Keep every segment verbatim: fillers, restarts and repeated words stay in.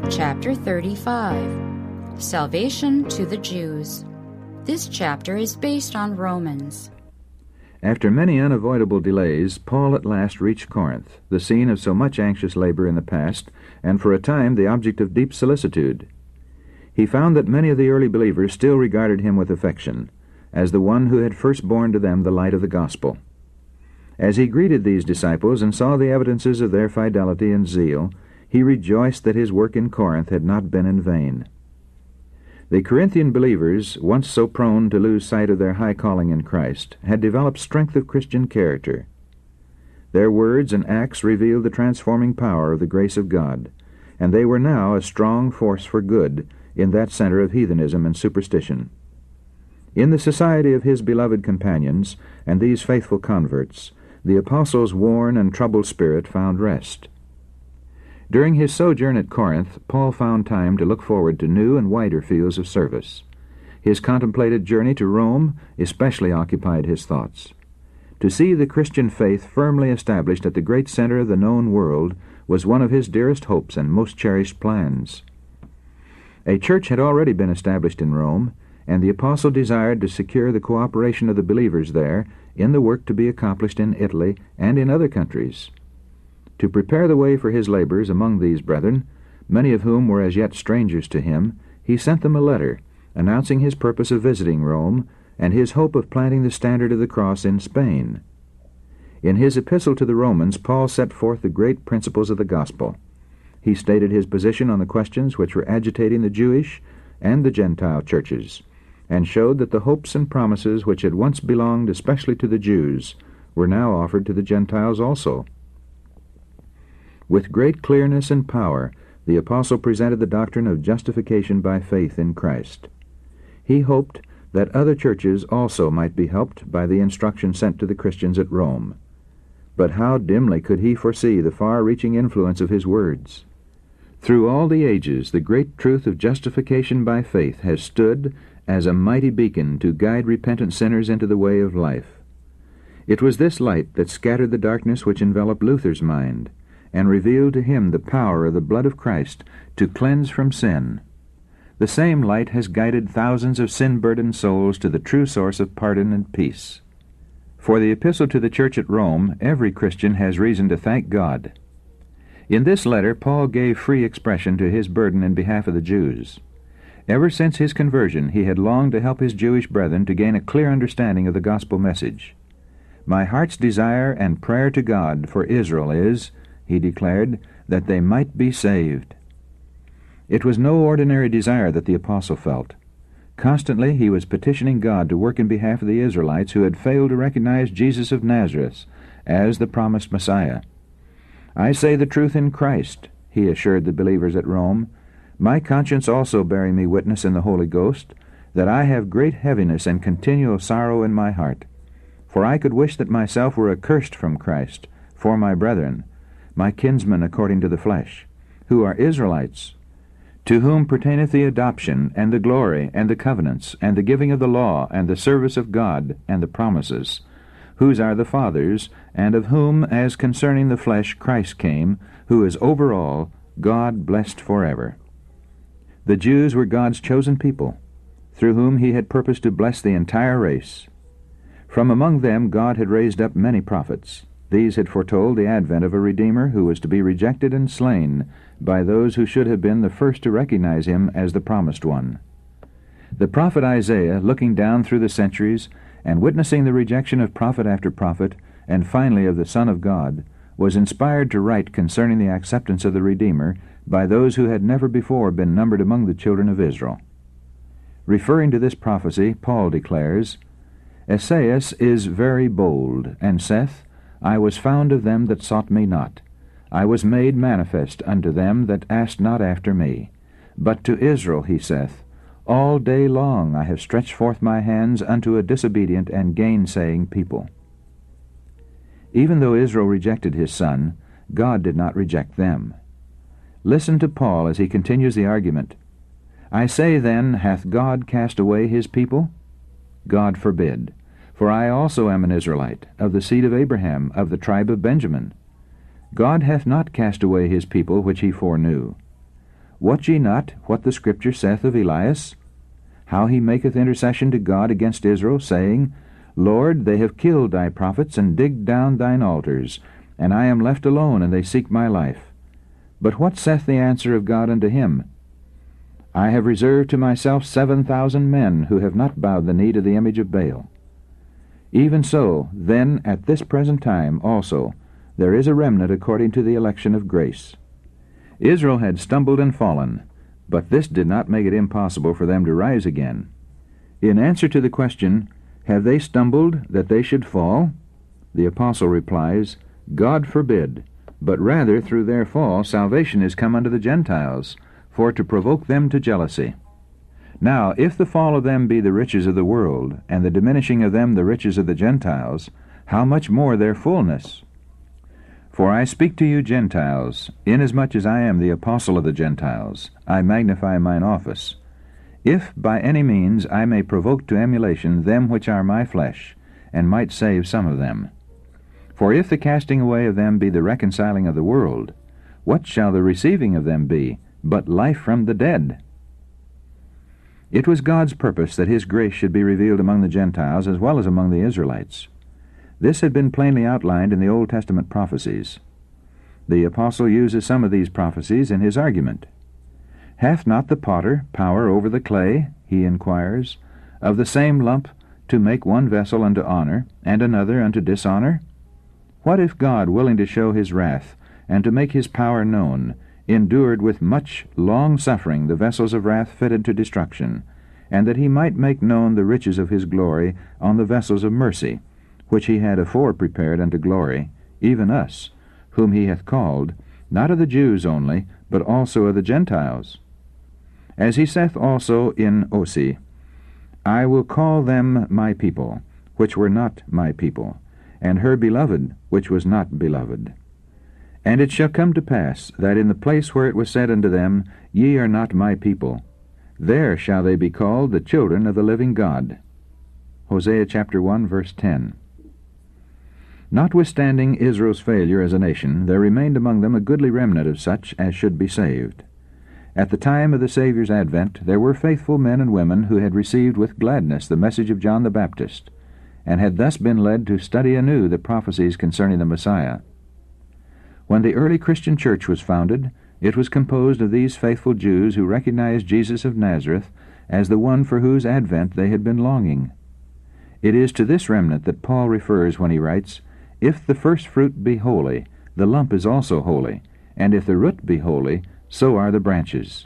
Chapter thirty-five. Salvation to the Jews. This chapter is based on Romans. After many unavoidable delays, Paul at last reached Corinth, the scene of so much anxious labor in the past, and for a time the object of deep solicitude. He found that many of the early believers still regarded him with affection, as the one who had first borne to them the light of the gospel. As he greeted these disciples and saw the evidences of their fidelity and zeal, he rejoiced that his work in Corinth had not been in vain. The Corinthian believers, once so prone to lose sight of their high calling in Christ, had developed strength of Christian character. Their words and acts revealed the transforming power of the grace of God, and they were now a strong force for good in that center of heathenism and superstition. In the society of his beloved companions and these faithful converts, the apostle's worn and troubled spirit found rest. During his sojourn at Corinth, Paul found time to look forward to new and wider fields of service. His contemplated journey to Rome especially occupied his thoughts. To see the Christian faith firmly established at the great center of the known world was one of his dearest hopes and most cherished plans. A church had already been established in Rome, and the apostle desired to secure the cooperation of the believers there in the work to be accomplished in Italy and in other countries. To prepare the way for his labors among these brethren, many of whom were as yet strangers to him, he sent them a letter, announcing his purpose of visiting Rome, and his hope of planting the standard of the cross in Spain. In his epistle to the Romans, Paul set forth the great principles of the gospel. He stated his position on the questions which were agitating the Jewish and the Gentile churches, and showed that the hopes and promises which had once belonged especially to the Jews were now offered to the Gentiles also. With great clearness and power, the apostle presented the doctrine of justification by faith in Christ. He hoped that other churches also might be helped by the instruction sent to the Christians at Rome. But how dimly could he foresee the far-reaching influence of his words? Through all the ages, the great truth of justification by faith has stood as a mighty beacon to guide repentant sinners into the way of life. It was this light that scattered the darkness which enveloped Luther's mind, and revealed to him the power of the blood of Christ to cleanse from sin. The same light has guided thousands of sin-burdened souls to the true source of pardon and peace. For the epistle to the church at Rome, every Christian has reason to thank God. In this letter, Paul gave free expression to his burden in behalf of the Jews. Ever since his conversion, he had longed to help his Jewish brethren to gain a clear understanding of the gospel message. "My heart's desire and prayer to God for Israel is," he declared, "that they might be saved." It was no ordinary desire that the apostle felt. Constantly he was petitioning God to work in behalf of the Israelites who had failed to recognize Jesus of Nazareth as the promised Messiah. "I say the truth in Christ," he assured the believers at Rome, "my conscience also bearing me witness in the Holy Ghost, that I have great heaviness and continual sorrow in my heart. For I could wish that myself were accursed from Christ, for my brethren, my kinsmen according to the flesh, who are Israelites, to whom pertaineth the adoption, and the glory, and the covenants, and the giving of the law, and the service of God, and the promises, whose are the fathers, and of whom, as concerning the flesh, Christ came, who is over all, God blessed forever." The Jews were God's chosen people, through whom he had purposed to bless the entire race. From among them God had raised up many prophets. These had foretold the advent of a Redeemer who was to be rejected and slain by those who should have been the first to recognize him as the promised one. The prophet Isaiah, looking down through the centuries and witnessing the rejection of prophet after prophet, and finally of the Son of God, was inspired to write concerning the acceptance of the Redeemer by those who had never before been numbered among the children of Israel. Referring to this prophecy, Paul declares, "Esaias is very bold, and saith, I was found of them that sought me not. I was made manifest unto them that asked not after me. But to Israel he saith, All day long I have stretched forth my hands unto a disobedient and gainsaying people." Even though Israel rejected his son, God did not reject them. Listen to Paul as he continues the argument. "I say then, hath God cast away his people? God forbid. For I also am an Israelite, of the seed of Abraham, of the tribe of Benjamin. God hath not cast away his people which he foreknew. Wot ye not what the Scripture saith of Elias? How he maketh intercession to God against Israel, saying, Lord, they have killed thy prophets, and digged down thine altars, and I am left alone, and they seek my life. But what saith the answer of God unto him? I have reserved to myself seven thousand men, who have not bowed the knee to the image of Baal. Even so, then, at this present time also, there is a remnant according to the election of grace. Israel had stumbled and fallen, but this did not make it impossible for them to rise again. In answer to the question, Have they stumbled that they should fall? The apostle replies, God forbid, but rather through their fall salvation is come unto the Gentiles, for to provoke them to jealousy. Now, if the fall of them be the riches of the world, and the diminishing of them the riches of the Gentiles, how much more their fullness? For I speak to you Gentiles, inasmuch as I am the apostle of the Gentiles, I magnify mine office. If by any means I may provoke to emulation them which are my flesh, and might save some of them. For if the casting away of them be the reconciling of the world, what shall the receiving of them be, but life from the dead? It was God's purpose that his grace should be revealed among the Gentiles as well as among the Israelites. This had been plainly outlined in the Old Testament prophecies. The apostle uses some of these prophecies in his argument. Hath not the potter power over the clay, he inquires, of the same lump to make one vessel unto honor, and another unto dishonor? What if God, willing to show his wrath, and to make his power known, endured with much long suffering the vessels of wrath fitted to destruction, and that he might make known the riches of his glory on the vessels of mercy, which he had afore prepared unto glory, even us, whom he hath called, not of the Jews only, but also of the Gentiles? As he saith also in Osee, I will call them my people, which were not my people, and her beloved, which was not beloved. And it shall come to pass, that in the place where it was said unto them, Ye are not my people, there shall they be called the children of the living God. Hosea chapter one, verse ten. Notwithstanding Israel's failure as a nation, there remained among them a goodly remnant of such as should be saved. At the time of the Savior's advent, there were faithful men and women who had received with gladness the message of John the Baptist, and had thus been led to study anew the prophecies concerning the Messiah. When the early Christian church was founded, it was composed of these faithful Jews who recognized Jesus of Nazareth as the one for whose advent they had been longing. It is to this remnant that Paul refers when he writes, If the first fruit be holy, the lump is also holy, and if the root be holy, so are the branches.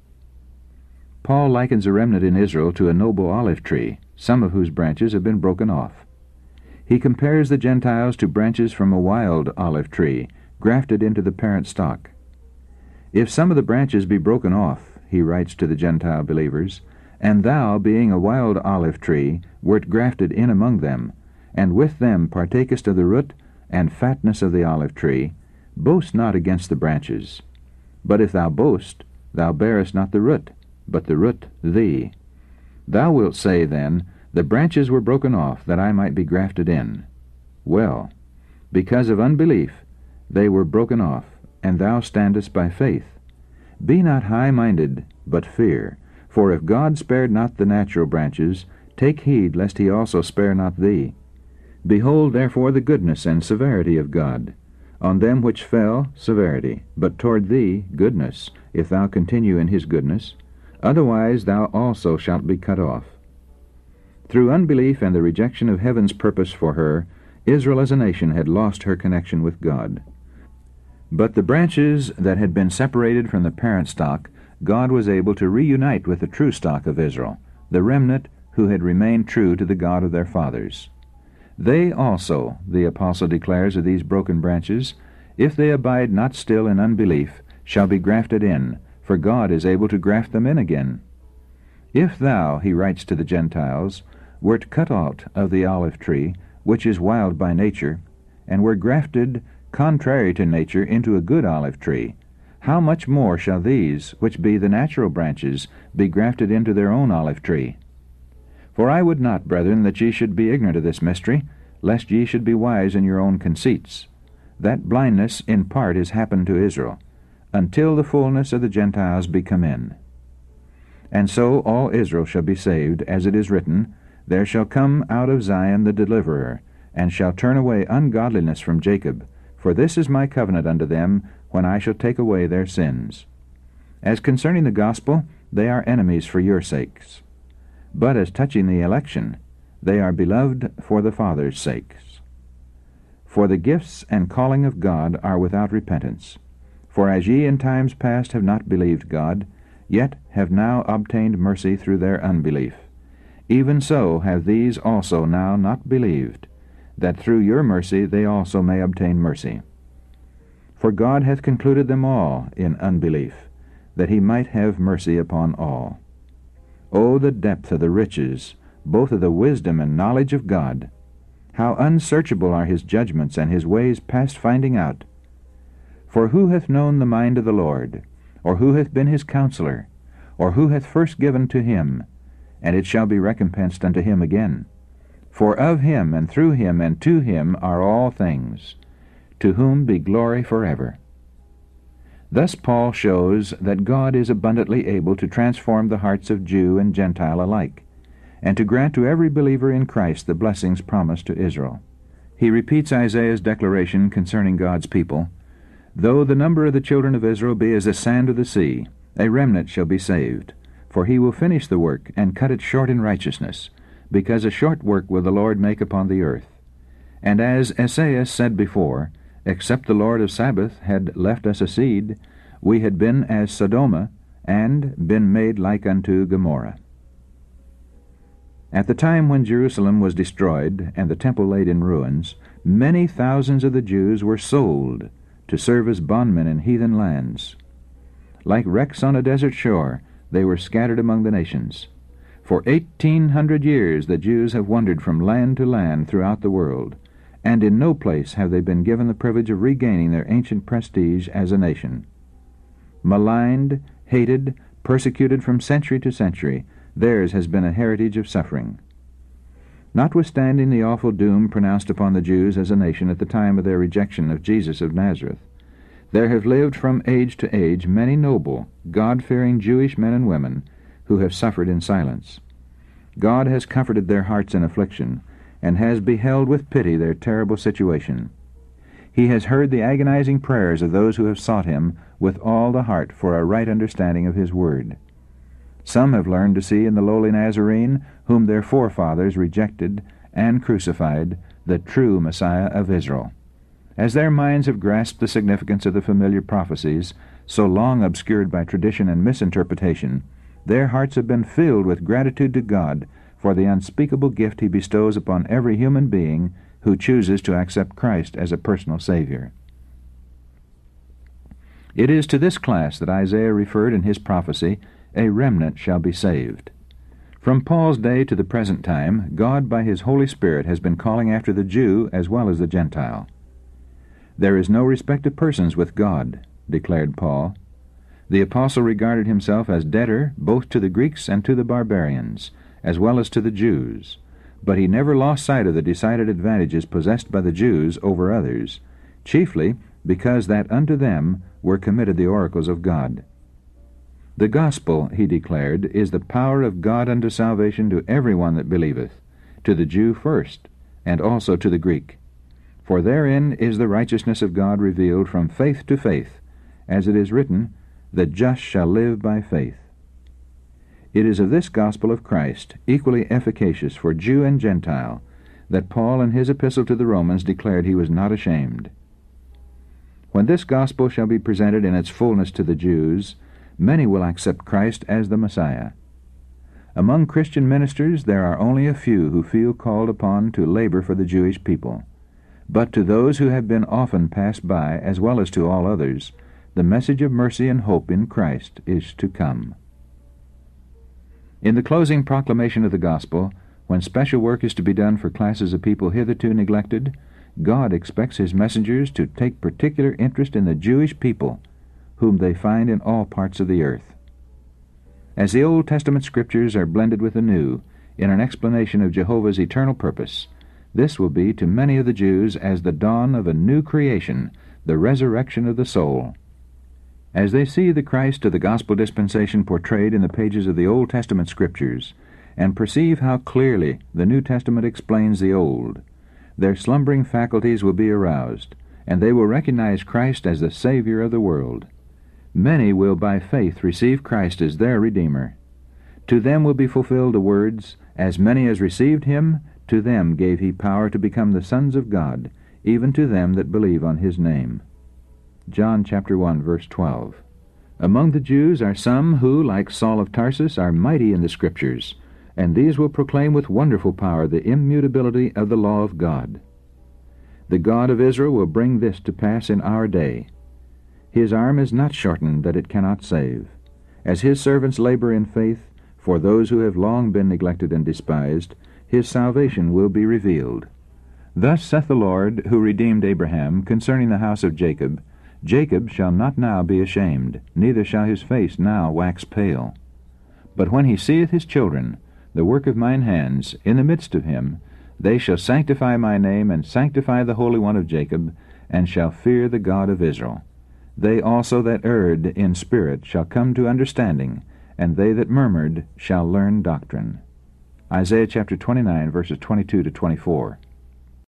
Paul likens a remnant in Israel to a noble olive tree, some of whose branches have been broken off. He compares the Gentiles to branches from a wild olive tree, grafted into the parent stock. If some of the branches be broken off, he writes to the Gentile believers, and thou, being a wild olive tree, wert grafted in among them, and with them partakest of the root and fatness of the olive tree, boast not against the branches. But if thou boast, thou bearest not the root, but the root thee. Thou wilt say then, The branches were broken off, that I might be grafted in. Well, because of unbelief they were broken off, and thou standest by faith. Be not high-minded, but fear. For if God spared not the natural branches, take heed lest he also spare not thee. Behold therefore the goodness and severity of God. On them which fell, severity, but toward thee goodness, if thou continue in his goodness. Otherwise thou also shalt be cut off. Through unbelief and the rejection of heaven's purpose for her, Israel as a nation had lost her connection with God. But the branches that had been separated from the parent stock, God was able to reunite with the true stock of Israel, the remnant who had remained true to the God of their fathers. They also, the apostle declares of these broken branches, if they abide not still in unbelief, shall be grafted in, for God is able to graft them in again. If thou, he writes to the Gentiles, wert cut out of the olive tree, which is wild by nature, and were grafted contrary to nature into a good olive tree, how much more shall these, which be the natural branches, be grafted into their own olive tree? For I would not, brethren, that ye should be ignorant of this mystery, lest ye should be wise in your own conceits. That blindness in part is happened to Israel. until the fullness of the Gentiles be come in. And so all Israel shall be saved, as it is written, There shall come out of Zion the deliverer, and shall turn away ungodliness from Jacob. For this is my covenant unto them, when I shall take away their sins. As concerning the gospel, they are enemies for your sakes. But as touching the election, they are beloved for the Father's sakes. For the gifts and calling of God are without repentance. For as ye in times past have not believed God, yet have now obtained mercy through their unbelief, even so have these also now not believed, that through your mercy they also may obtain mercy. For God hath concluded them all in unbelief, that he might have mercy upon all. O the depth of the riches, both of the wisdom and knowledge of God! How unsearchable are his judgments, and his ways past finding out! For who hath known the mind of the Lord? Or who hath been his counselor? Or who hath first given to him? And it shall be recompensed unto him again. For of him, and through him, and to him are all things, to whom be glory forever. Thus Paul shows that God is abundantly able to transform the hearts of Jew and Gentile alike, and to grant to every believer in Christ the blessings promised to Israel. He repeats Isaiah's declaration concerning God's people, Though the number of the children of Israel be as the sand of the sea, a remnant shall be saved. For he will finish the work, and cut it short in righteousness, because a short work will the Lord make upon the earth. And as Esaias said before, Except the Lord of Sabaoth had left us a seed, we had been as Sodoma, and been made like unto Gomorrah. At the time when Jerusalem was destroyed, and the temple laid in ruins, many thousands of the Jews were sold to serve as bondmen in heathen lands. Like wrecks on a desert shore, they were scattered among the nations. For eighteen hundred years the Jews have wandered from land to land throughout the world, and in no place have they been given the privilege of regaining their ancient prestige as a nation. Maligned, hated, persecuted from century to century, theirs has been a heritage of suffering. Notwithstanding the awful doom pronounced upon the Jews as a nation at the time of their rejection of Jesus of Nazareth, there have lived from age to age many noble, God-fearing Jewish men and women who have suffered in silence. God has comforted their hearts in affliction, and has beheld with pity their terrible situation. He has heard the agonizing prayers of those who have sought him with all the heart for a right understanding of his word. Some have learned to see in the lowly Nazarene, whom their forefathers rejected and crucified, the true Messiah of Israel. As their minds have grasped the significance of the familiar prophecies, so long obscured by tradition and misinterpretation, their hearts have been filled with gratitude to God for the unspeakable gift he bestows upon every human being who chooses to accept Christ as a personal Savior. It is to this class that Isaiah referred in his prophecy, A remnant shall be saved. From Paul's day to the present time, God by his Holy Spirit has been calling after the Jew as well as the Gentile. There is no respect of persons with God, declared Paul. The apostle regarded himself as debtor both to the Greeks and to the barbarians, as well as to the Jews, but he never lost sight of the decided advantages possessed by the Jews over others, chiefly because that unto them were committed the oracles of God. The gospel, he declared, is the power of God unto salvation to every one that believeth, to the Jew first, and also to the Greek. For therein is the righteousness of God revealed from faith to faith, as it is written, The just shall live by faith. It is of this gospel of Christ, equally efficacious for Jew and Gentile, that Paul in his epistle to the Romans declared he was not ashamed. When this gospel shall be presented in its fullness to the Jews, many will accept Christ as the Messiah. Among Christian ministers there are only a few who feel called upon to labor for the Jewish people. But to those who have been often passed by, as well as to all others, the message of mercy and hope in Christ is to come. In the closing proclamation of the gospel, when special work is to be done for classes of people hitherto neglected, God expects his messengers to take particular interest in the Jewish people, whom they find in all parts of the earth. As the Old Testament scriptures are blended with the New in an explanation of Jehovah's eternal purpose, this will be to many of the Jews as the dawn of a new creation, the resurrection of the soul. As they see the Christ of the gospel dispensation portrayed in the pages of the Old Testament Scriptures, and perceive how clearly the New Testament explains the Old, their slumbering faculties will be aroused, and they will recognize Christ as the Savior of the world. Many will by faith receive Christ as their Redeemer. To them will be fulfilled the words, "As many as received him, to them gave he power to become the sons of God, even to them that believe on his name." John chapter one, verse twelve. Among the Jews are some who, like Saul of Tarsus, are mighty in the Scriptures, and these will proclaim with wonderful power the immutability of the law of God. The God of Israel will bring this to pass in our day. His arm is not shortened that it cannot save. As his servants labor in faith, for those who have long been neglected and despised, his salvation will be revealed. Thus saith the Lord, who redeemed Abraham, concerning the house of Jacob, Jacob shall not now be ashamed, neither shall his face now wax pale. But when he seeth his children, the work of mine hands, in the midst of him, they shall sanctify my name, and sanctify the Holy One of Jacob, and shall fear the God of Israel. They also that erred in spirit shall come to understanding, and they that murmured shall learn doctrine. Isaiah chapter twenty-nine, verses twenty-two to twenty-four.